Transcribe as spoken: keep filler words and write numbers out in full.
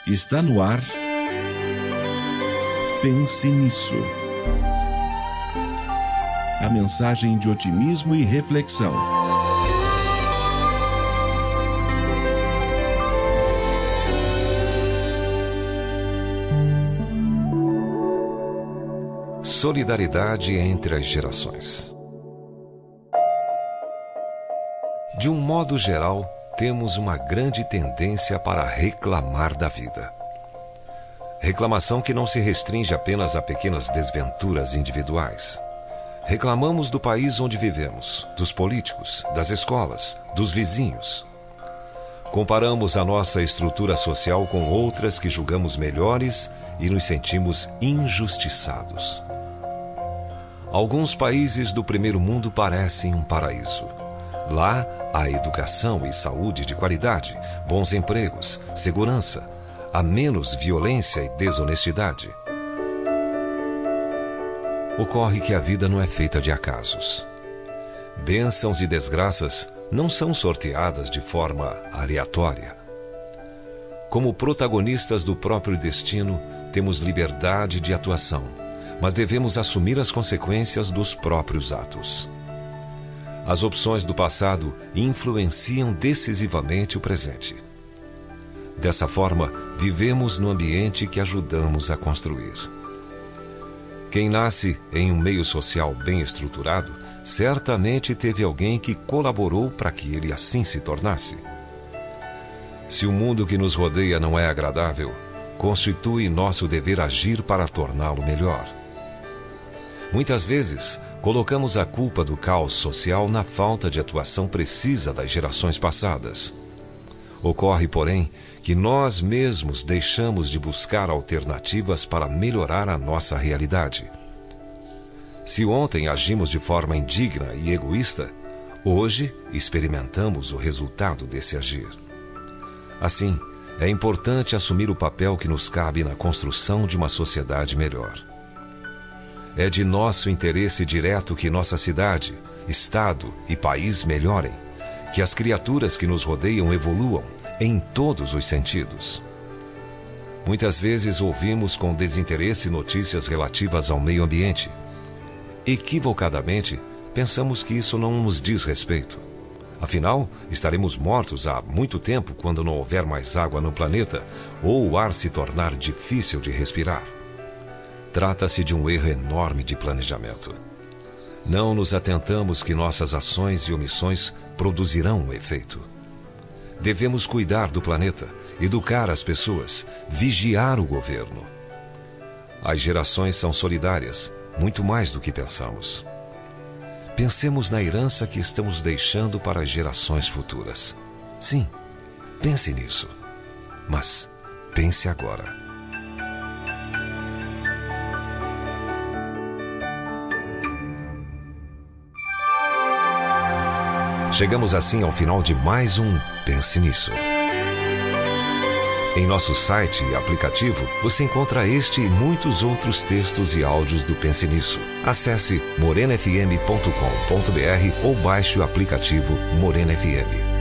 Está no ar. Pense nisso. A mensagem de otimismo e reflexão. Solidariedade entre as gerações. De um modo geral, temos uma grande tendência para reclamar da vida. Reclamação que não se restringe apenas a pequenas desventuras individuais. Reclamamos do país onde vivemos, dos políticos, das escolas, dos vizinhos. Comparamos a nossa estrutura social com outras que julgamos melhores e nos sentimos injustiçados. Alguns países do primeiro mundo parecem um paraíso. Lá, há educação e saúde de qualidade, bons empregos, segurança, há menos violência e desonestidade. Ocorre que a vida não é feita de acasos. Bênçãos e desgraças não são sorteadas de forma aleatória. Como protagonistas do próprio destino, temos liberdade de atuação, mas devemos assumir as consequências dos próprios atos. As opções do passado influenciam decisivamente o presente. Dessa forma, vivemos no ambiente que ajudamos a construir. Quem nasce em um meio social bem estruturado, certamente teve alguém que colaborou para que ele assim se tornasse. Se o mundo que nos rodeia não é agradável, constitui nosso dever agir para torná-lo melhor. Muitas vezes, colocamos a culpa do caos social na falta de atuação precisa das gerações passadas. Ocorre, porém, que nós mesmos deixamos de buscar alternativas para melhorar a nossa realidade. Se ontem agimos de forma indigna e egoísta, hoje experimentamos o resultado desse agir. Assim, é importante assumir o papel que nos cabe na construção de uma sociedade melhor. É de nosso interesse direto que nossa cidade, estado e país melhorem, que as criaturas que nos rodeiam evoluam em todos os sentidos. Muitas vezes ouvimos com desinteresse notícias relativas ao meio ambiente. Equivocadamente, pensamos que isso não nos diz respeito. Afinal, estaremos mortos há muito tempo quando não houver mais água no planeta ou o ar se tornar difícil de respirar. Trata-se de um erro enorme de planejamento. Não nos atentamos que nossas ações e omissões produzirão um efeito. Devemos cuidar do planeta, educar as pessoas, vigiar o governo. As gerações são solidárias, muito mais do que pensamos. Pensemos na herança que estamos deixando para as gerações futuras. Sim, pense nisso. Mas pense agora. Chegamos assim ao final de mais um Pense Nisso. Em nosso site e aplicativo, você encontra este e muitos outros textos e áudios do Pense Nisso. Acesse morena f m ponto com ponto b r ou baixe o aplicativo Morena F M.